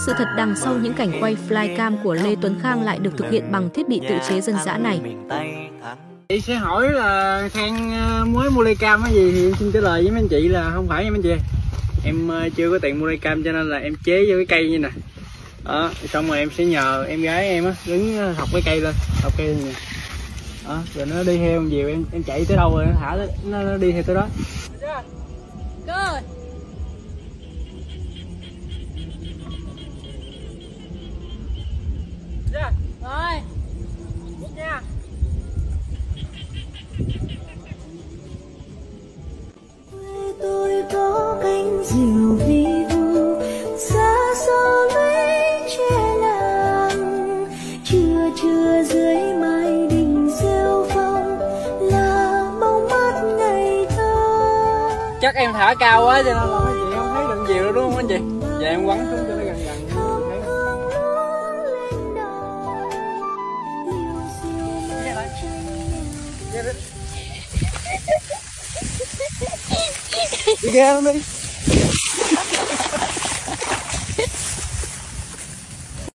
sự thật đằng sau những cảnh quay flycam của Lê Tuấn Khang lại được thực hiện bằng thiết bị tự chế dân dã này. Chị sẽ hỏi là Khang mới mua Playcam hay gì thì em xin trả lời với mấy anh chị là không phải nha mấy anh chị. Em chưa có tiền mua Playcam cho nên là em chế vô cái cây như nè. Đó, xong rồi em sẽ nhờ em gái em á đứng học cái cây lên, học cây lên nè. Đó, rồi nó đi theo em nhiều em chạy tới đâu rồi nó thả nó đi theo tới đó. Good. Rồi. Nha. Tôi có cánh diều vi vu xa xôi lũy tre làng, trưa dưới mái đình rêu phong là bóng mát ngày thơ. Chắc em thả cao quá cho nên là mấy chị không thấy được nhiều đâu đúng không anh chị? Giờ em quăng xuống cho nó gần gần. Đi ra luôn đi.